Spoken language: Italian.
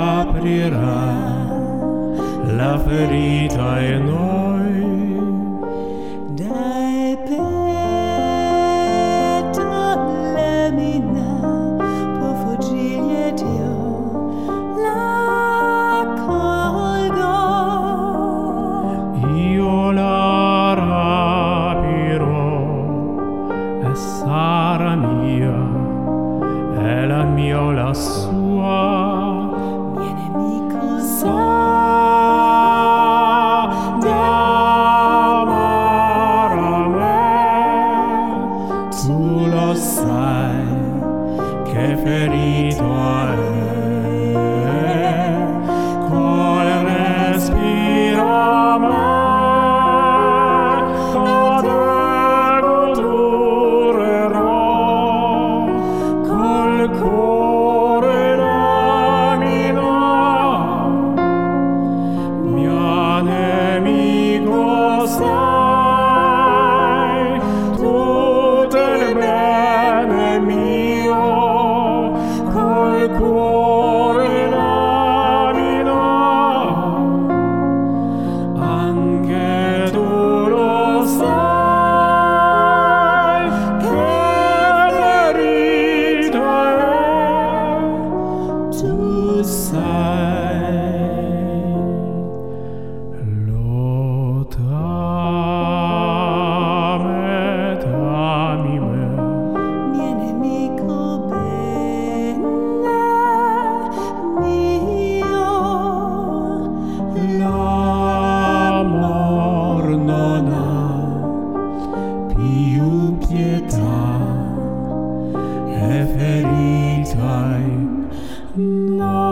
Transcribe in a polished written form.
aprirà la ferita in noi. Dai petali mina può fuggire Dio la colgo. Io la rapirò e sarà mia, e la mia o la sua. Mio nemico Sa d'amar a me, tu lo sai che ferito è. Col respiro a me, ad ego durerò, col cuore lamina, mio nemico sei, tutto il bene mio, col cuore lamina, anche tu lo sai che ferita è, tu sai. Lotame, dami me, mio nemico bene mio. l'amor non ha più pietà, e ferita è no.